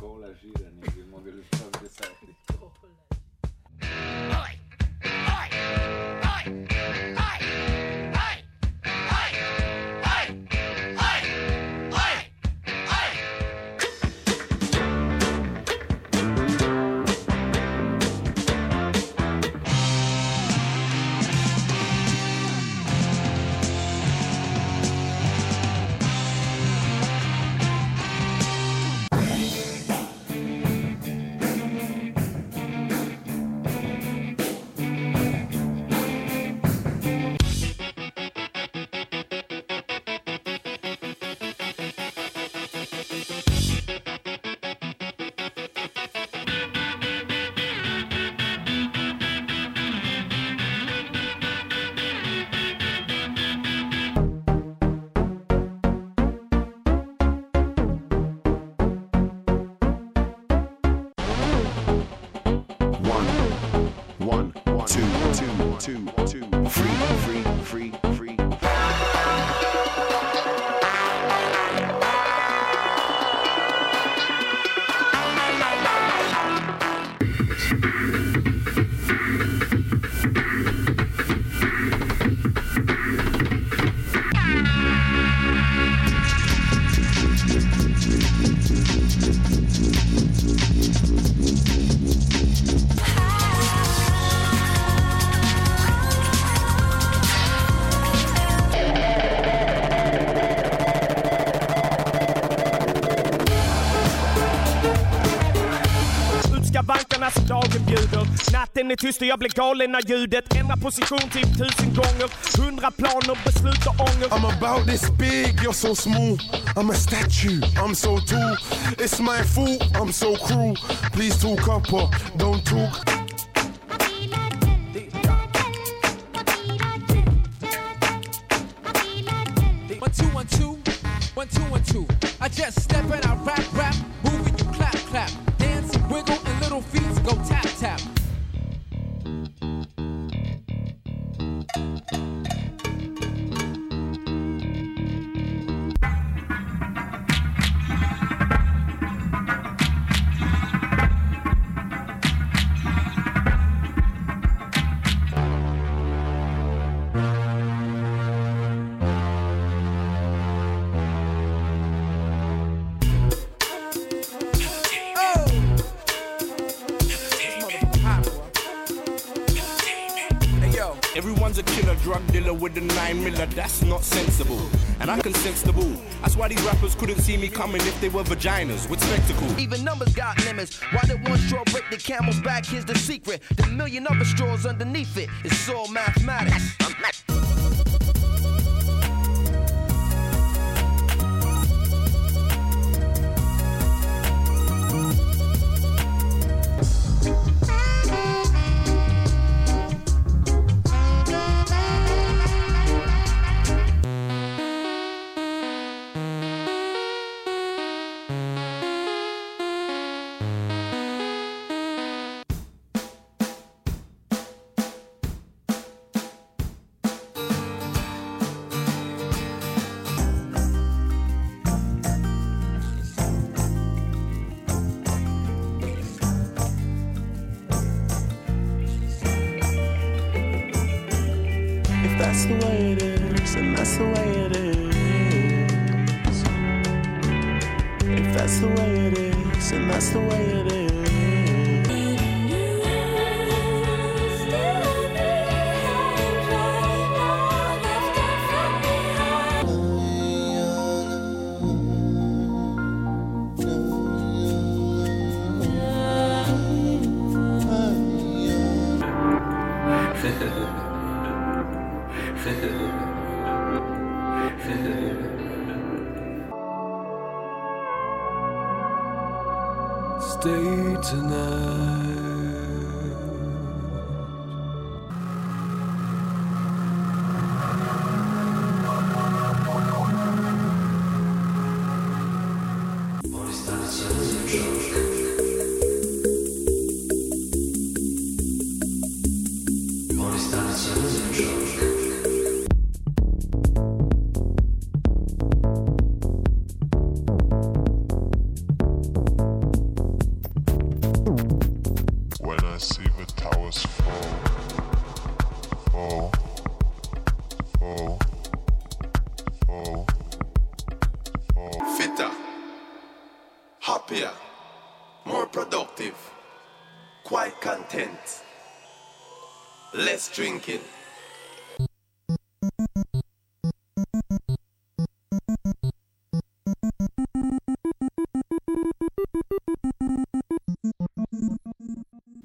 Cola gira nigga, mogę już prawie desati. Natten är tyst och jag blir galen när ljudet ändrar position typ 1000 gånger. 100 planer, beslut och ånger. I'm about this big, you're so small. I'm a statue, I'm so tall. It's my fault, I'm so cruel. Please talk up or don't talk. 1 2 1 2 1 2 I just step and I rap, move and you clap, dance, wiggle and little feet go tap. Everyone's a killer, drug dealer with a 9 miller, that's not sensible. And I can sense the bull. That's why these rappers couldn't see me coming if they were vaginas with spectacle. Even numbers got limits. Why did one straw break the camel's back? Here's the secret. The million other straws underneath it. It's all mathematics. That's the way it is, and that's the way it is. If that's the way it is, and that's the way it is. Stay tonight. I see the towers fall, fall, fall, fall, fall. Fitter, happier, more productive, quite content, less drinking.